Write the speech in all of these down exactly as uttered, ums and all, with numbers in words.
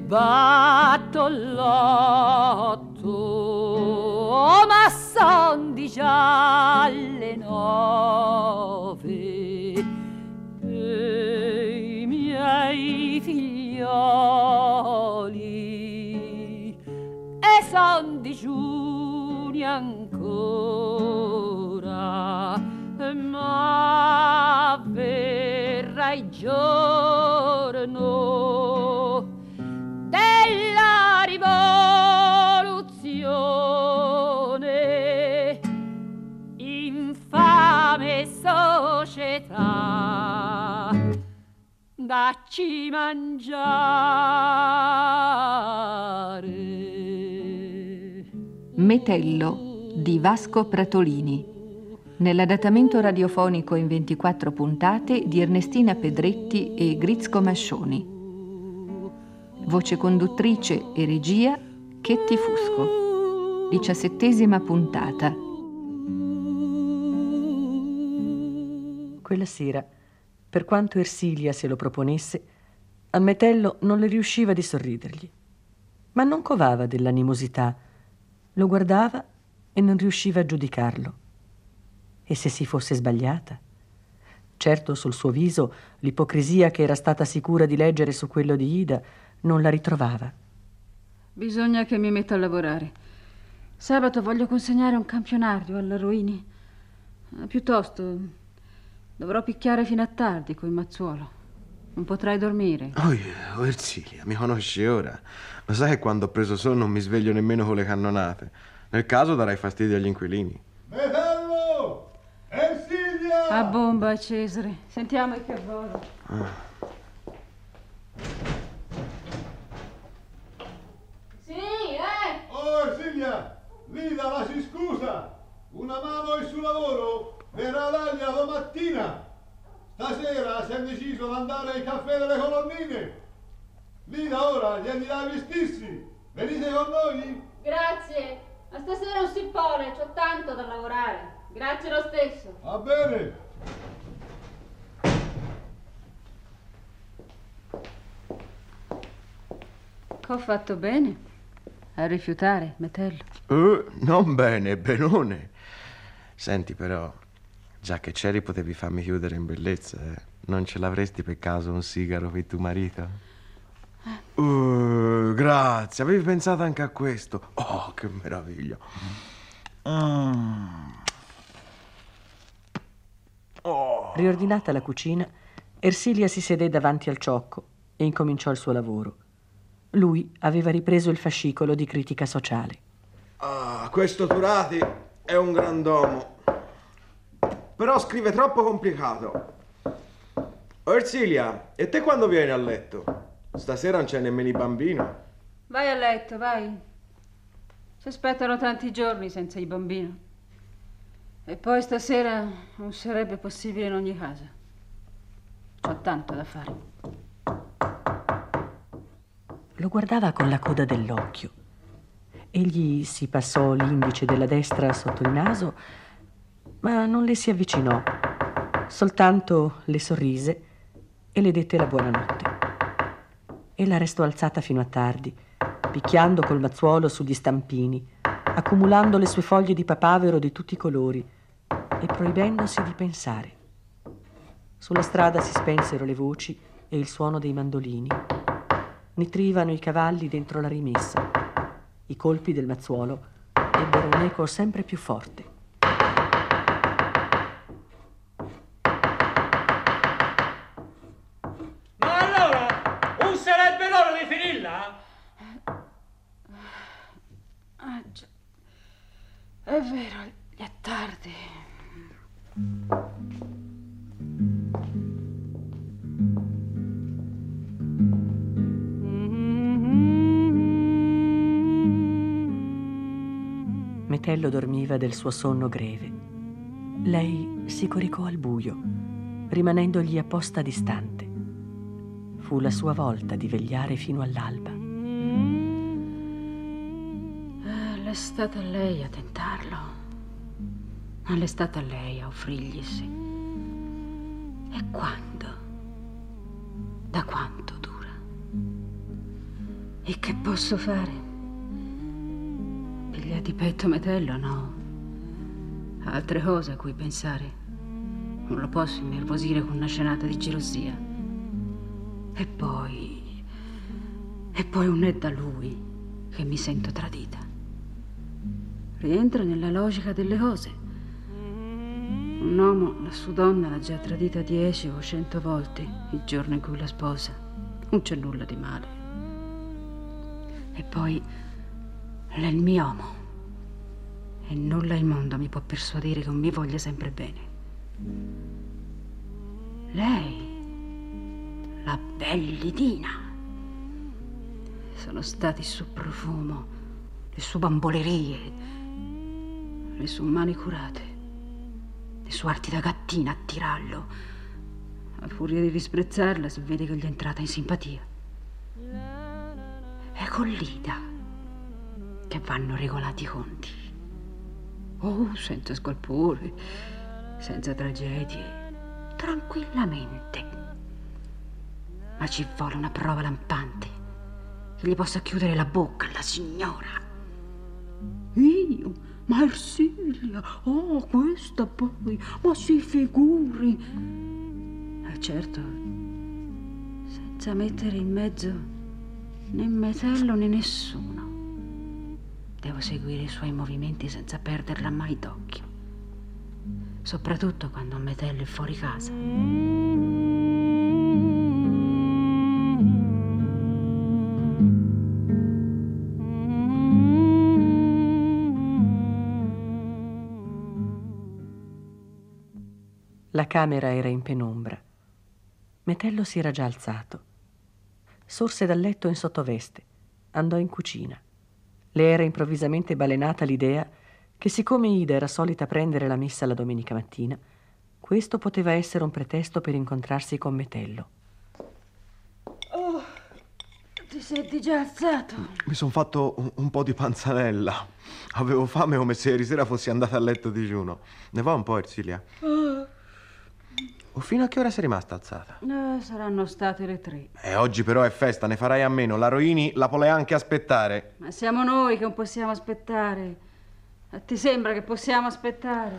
batto l'otto, ma son di già le nove e i miei figlioli e son digiuni ancora, ma verrà il giorno della rivoluzione, infame società, dacci mangiare. Metello di Vasco Pratolini, nell'adattamento radiofonico in ventiquattro puntate di Ernestina Pedretti e Grizko Mascioni. Voce conduttrice e regia Chetti Fusco. Diciassettesima puntata. Quella sera, per quanto Ersilia se lo proponesse, a Metello non le riusciva di sorridergli. Ma non covava dell'animosità, lo guardava e non riusciva a giudicarlo. E se si fosse sbagliata? Certo, sul suo viso l'ipocrisia che era stata sicura di leggere su quello di Ida non la ritrovava. Bisogna che mi metta a lavorare. Sabato voglio consegnare un campionario alla Ruini. Piuttosto dovrò picchiare fino a tardi coi Mazzuolo. Non potrai dormire. Oh, oh Ersilia, mi conosci ora. Lo sai che quando ho preso sonno non mi sveglio nemmeno con le cannonate. Nel caso darai fastidio agli inquilini. Metello! Ersilia! A bomba, Cesare. Sentiamo il che volo. Ah. Sì, eh! Oh, Ersilia! Lida, la si scusa! Una mano è sul lavoro, verrà l'aglia domattina. Stasera si è deciso di andare ai caffè delle colonnine. Lida, ora gli andiamo vestirsi. Venite con noi? Grazie. Ma stasera non si pone, c'ho tanto da lavorare. Grazie lo stesso. Va bene. Che ho fatto bene a rifiutare, Metello? Uh, non bene, benone. Senti però, già che c'eri potevi farmi chiudere in bellezza, eh? Non ce l'avresti per caso un sigaro per tuo marito? Eh. Uh, grazie, avevi pensato anche a questo. Oh, che meraviglia. Mm. Oh. Riordinata la cucina, Ersilia si sedé davanti al ciocco e incominciò il suo lavoro. Lui aveva ripreso il fascicolo di critica sociale. Ah, questo Turati è un grand'uomo. Però scrive troppo complicato. Oh, Ersilia, e te quando vieni a letto? Stasera non c'è nemmeno i bambini. Vai a letto, vai. Si aspettano tanti giorni senza i bambini. E poi stasera non sarebbe possibile in ogni casa. C'ho tanto da fare. Lo guardava con la coda dell'occhio. Egli si passò l'indice della destra sotto il naso, ma non le si avvicinò. Soltanto le sorrise e le dette la buonanotte. Ella restò alzata fino a tardi, picchiando col mazzuolo sugli stampini, accumulando le sue foglie di papavero di tutti i colori e proibendosi di pensare. Sulla strada si spensero le voci e il suono dei mandolini. Nitrivano i cavalli dentro la rimessa. I colpi del mazzuolo ebbero un eco sempre più forte. Ma allora, non sarebbe l'ora di finirla? Ah, già. È vero, è tardi. Metello dormiva del suo sonno greve. Lei si coricò al buio, rimanendogli apposta distante. Fu la sua volta di vegliare fino all'alba. Ah, l'è stata lei a tentarlo. Ma l'è stata lei a offrirgli sé. E quando? Da quanto dura? E che posso fare? Piglia di petto Metello, no. Altre cose a cui pensare. Non lo posso innervosire con una scenata di gelosia. E poi... E poi non è da lui che mi sento tradita. Rientra nella logica delle cose. Un uomo la sua donna l'ha già tradita dieci o cento volte il giorno in cui la sposa. Non c'è nulla di male. E poi è il mio uomo. E nulla al mondo mi può persuadere che non mi voglia sempre bene. Lei, la bellidina. Sono stati il suo profumo, le sue bambolerie, le sue mani curate, le sue arti da gattina a tirarlo. A furia di disprezzarla si vede che gli è entrata in simpatia. È con Lida che vanno regolati i conti. Oh, senza scalpore, senza tragedie, tranquillamente. Ma ci vuole una prova lampante che gli possa chiudere la bocca alla signora. Io, Marsiglia, oh, questa poi, ma si figuri. E certo, senza mettere in mezzo né Metello né nessuno. Devo seguire i suoi movimenti senza perderla mai d'occhio, soprattutto quando Metello è fuori casa. La camera era in penombra. Metello si era già alzato. Sorse dal letto in sottoveste, andò in cucina. Le era improvvisamente balenata l'idea che, siccome Ida era solita prendere la messa la domenica mattina, questo poteva essere un pretesto per incontrarsi con Metello. Oh, ti sei già alzato? Mi son fatto un, un po' di panzanella. Avevo fame come se ieri sera fossi andata a letto digiuno. Ne va un po', Ersilia? Oh. O fino a che ora sei rimasta alzata? Eh, saranno state le tre. E oggi però è festa, ne farai a meno. La Roini la vuole anche aspettare. Ma siamo noi che non possiamo aspettare. A ti sembra che possiamo aspettare?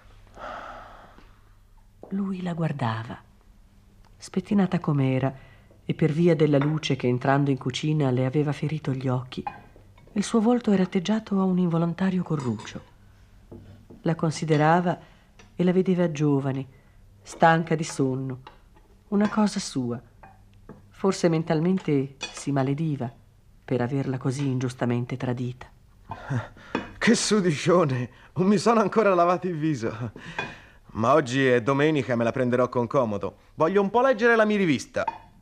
Lui la guardava, spettinata com'era, e per via della luce che entrando in cucina le aveva ferito gli occhi, il suo volto era atteggiato a un involontario corruccio. La considerava e la vedeva giovane, stanca di sonno, una cosa sua. Forse mentalmente si malediva per averla così ingiustamente tradita. Che sudicione! Non mi sono ancora lavato il viso. Ma oggi è domenica e me la prenderò con comodo. Voglio un po' leggere la mia rivista.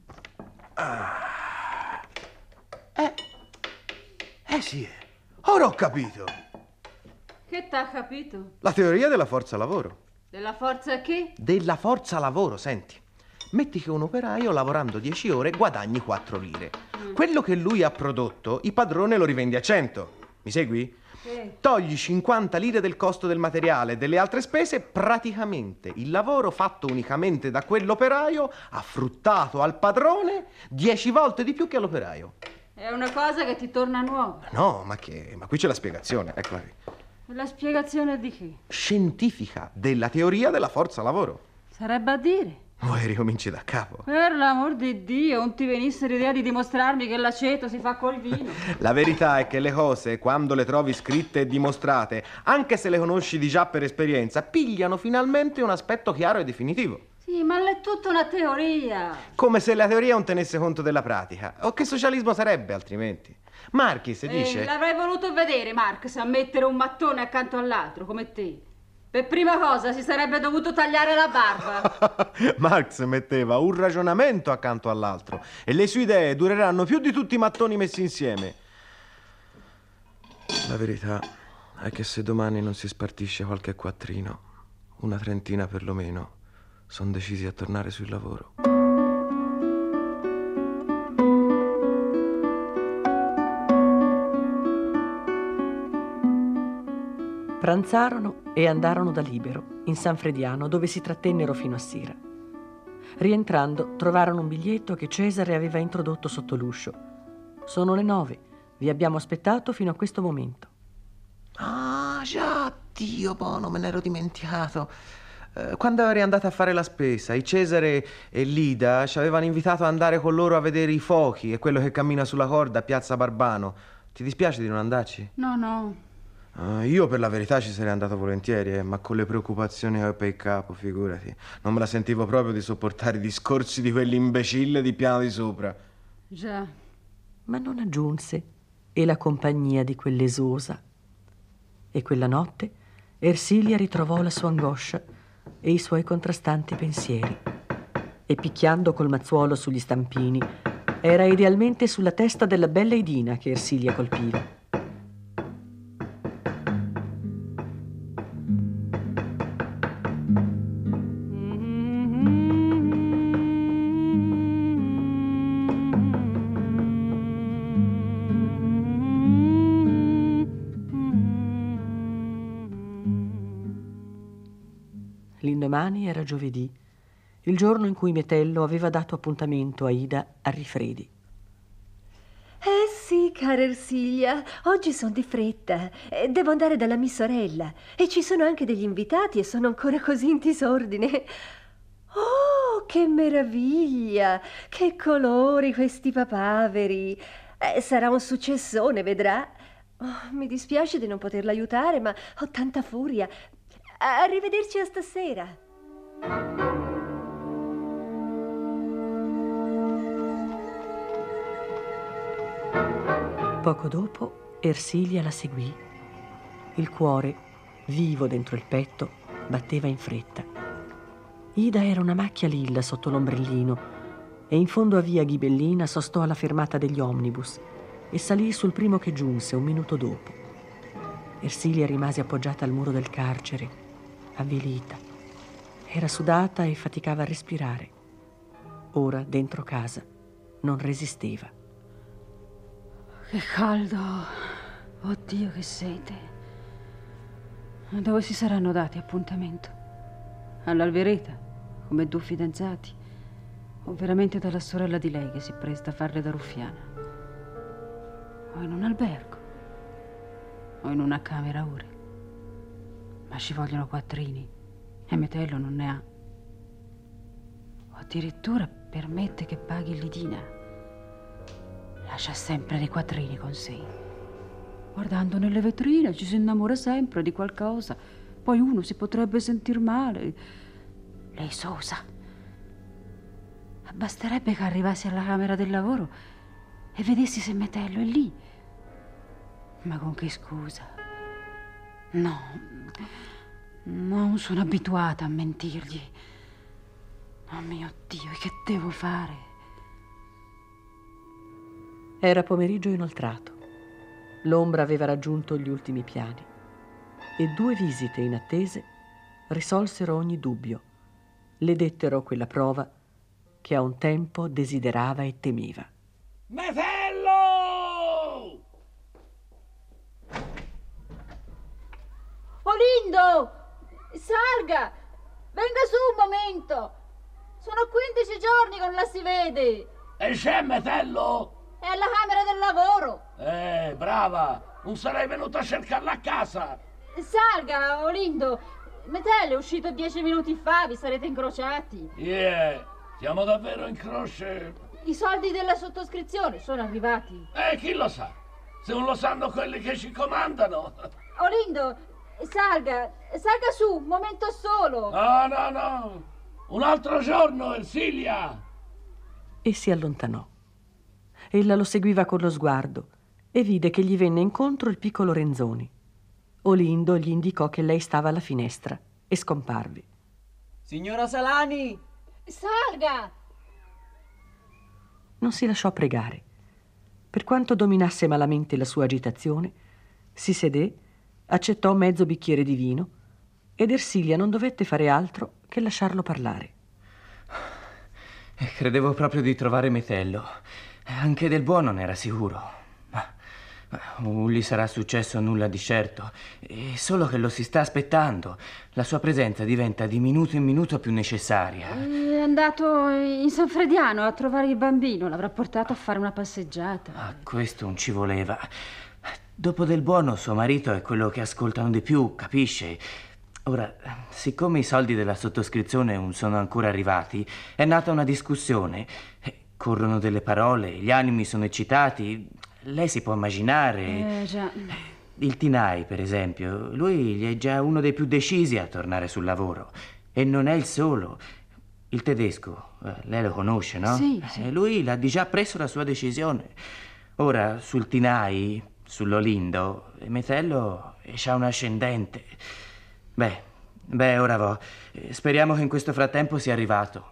Ah. Eh, eh sì, ora ho capito. Che t'ha capito? La teoria della forza lavoro. Della forza che? Della forza lavoro, senti. Metti che un operaio lavorando dieci ore guadagni quattro lire. Mm. Quello che lui ha prodotto, il padrone lo rivende a cento. Mi segui? Sì. Togli cinquanta lire del costo del materiale e delle altre spese, praticamente il lavoro fatto unicamente da quell'operaio ha fruttato al padrone dieci volte di più che all'operaio. È una cosa che ti torna nuova. No, ma che? Ma qui c'è la spiegazione, eccola qui. La spiegazione di che? Scientifica della teoria della forza lavoro. Sarebbe a dire. Vuoi ricominci da capo? Per l'amor di Dio, non ti venisse l'idea di dimostrarmi che l'aceto si fa col vino. La verità è che le cose, quando le trovi scritte e dimostrate, anche se le conosci di già per esperienza, pigliano finalmente un aspetto chiaro e definitivo. Sì, ma è tutta una teoria. Come se la teoria non tenesse conto della pratica. O che socialismo sarebbe altrimenti? Marx dice... Eh, l'avrei voluto vedere, Marx, a mettere un mattone accanto all'altro, come te. Per prima cosa si sarebbe dovuto tagliare la barba. Marx metteva un ragionamento accanto all'altro e le sue idee dureranno più di tutti i mattoni messi insieme. La verità è che se domani non si spartisce qualche quattrino, una trentina perlomeno, sono decisi a tornare sul lavoro. Pranzarono e andarono da Libero, in San Frediano, dove si trattennero fino a sera. Rientrando, trovarono un biglietto che Cesare aveva introdotto sotto l'uscio. Sono le nove. Vi abbiamo aspettato fino a questo momento. Ah, già, Dio buono, me l'ero dimenticato. Eh, quando eri andata a fare la spesa, i Cesare e Lida ci avevano invitato ad andare con loro a vedere i fuochi e quello che cammina sulla corda a Piazza Barbano. Ti dispiace di non andarci? No, no. Uh, io per la verità ci sarei andato volentieri, eh, ma con le preoccupazioni che ho per il capo, figurati. Non me la sentivo proprio di sopportare i discorsi di quell'imbecille di piano di sopra. Già. Ma non aggiunse, e la compagnia di quell'esosa. E quella notte Ersilia ritrovò la sua angoscia e i suoi contrastanti pensieri. E picchiando col mazzuolo sugli stampini, era idealmente sulla testa della bella Idina che Ersilia colpiva. L'indomani era giovedì, il giorno in cui Metello aveva dato appuntamento a Ida a Rifredi. Eh sì, cara Ersilia, oggi sono di fretta. Eh, Devo andare dalla mia sorella e ci sono anche degli invitati e sono ancora così in disordine. Oh, che meraviglia! Che colori questi papaveri! Eh, sarà un successone, vedrà. Oh, mi dispiace di non poterla aiutare, ma ho tanta furia. Arrivederci a stasera. Poco dopo Ersilia la seguì. Il cuore, vivo dentro il petto, batteva in fretta. Ida era una macchia lilla sotto l'ombrellino e in fondo a via Ghibellina sostò alla fermata degli omnibus e salì sul primo che giunse un minuto dopo. Ersilia rimase appoggiata al muro del carcere, avvilita. Era sudata e faticava a respirare. Ora, dentro casa, non resisteva. Che caldo. Oddio, che sete. Dove si saranno dati appuntamento? All'Alvereta, come due fidanzati? O veramente dalla sorella di lei che si presta a farle da ruffiana? O in un albergo? O in una camera ore? Ma ci vogliono quattrini e Metello non ne ha. O addirittura permette che paghi l'Idina. Lascia sempre dei quattrini con sé. Guardando nelle vetrine ci si innamora sempre di qualcosa. Poi uno si potrebbe sentir male. Lei sosa. Basterebbe che arrivassi alla camera del lavoro e vedessi se Metello è lì. Ma con che scusa? No, non sono abituata a mentirgli. Oh mio Dio, che devo fare? Era pomeriggio inoltrato. L'ombra aveva raggiunto gli ultimi piani e due visite inattese risolsero ogni dubbio. Le dettero quella prova che a un tempo desiderava e temeva. Metello! Olindo! Salga! Venga su un momento! Sono quindici giorni che non la si vede! E c'è Metello? È alla camera del lavoro! Eh, brava! Non sarei venuta a cercarla a casa! Salga, Olindo! Metello è uscito dieci minuti fa, vi sarete incrociati! Yeah! Siamo davvero in croce? I soldi della sottoscrizione sono arrivati. Eh, chi lo sa? Se non lo sanno quelli che ci comandano. Olindo, salga, salga su, un momento solo. No, no, no. Un altro giorno, Ersilia. E si allontanò. Ella lo seguiva con lo sguardo e vide che gli venne incontro il piccolo Renzoni. Olindo gli indicò che lei stava alla finestra e scomparve. Signora Salani! Salga! Non si lasciò pregare. Per quanto dominasse malamente la sua agitazione, si sedé, accettò mezzo bicchiere di vino ed Ersilia non dovette fare altro che lasciarlo parlare. Credevo proprio di trovare Metello. Anche del buono non era sicuro. Ma Non gli sarà successo nulla di certo, è solo che lo si sta aspettando. La sua presenza diventa di minuto in minuto più necessaria. È andato in San Frediano a trovare il bambino, l'avrà portato a fare una passeggiata. Ah, questo non ci voleva. Dopo Del Buono, suo marito è quello che ascoltano di più, capisce? Ora, siccome i soldi della sottoscrizione non sono ancora arrivati, è nata una discussione. Corrono delle parole, gli animi sono eccitati. Lei si può immaginare. Eh, già. Il Tinai, per esempio, lui è già uno dei più decisi a tornare sul lavoro. E non è il solo. Il tedesco, eh, lei lo conosce, no? Sì, sì. Eh, lui l'ha di già preso la sua decisione. Ora, sul Tinai, sull'Olindo, Metello c'ha un ascendente. Beh, beh, ora vo. Speriamo che in questo frattempo sia arrivato.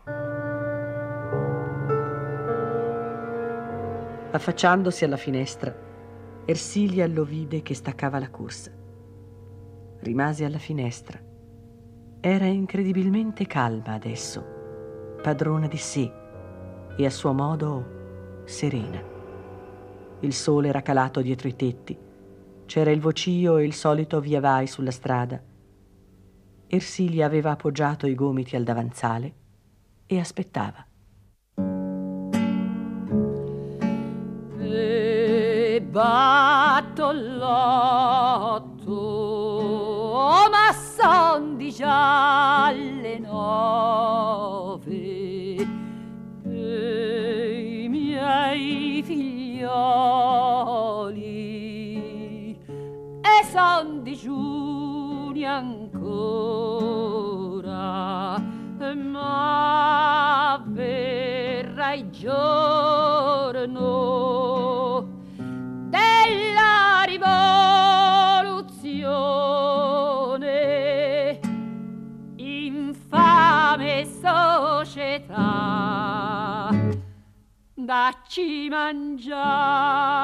Affacciandosi alla finestra, Ersilia lo vide che staccava la corsa. Rimase alla finestra. Era incredibilmente calma adesso, padrona di sé e a suo modo serena. Il sole era calato dietro i tetti, c'era il vocio e il solito via vai sulla strada. Ersilia aveva appoggiato i gomiti al davanzale e aspettava. Batto l'otto, ma son di già le nove e i miei figlioli e son digiuni ancora, ma verrà il giorno della rivoluzione, infame società, dacci mangiare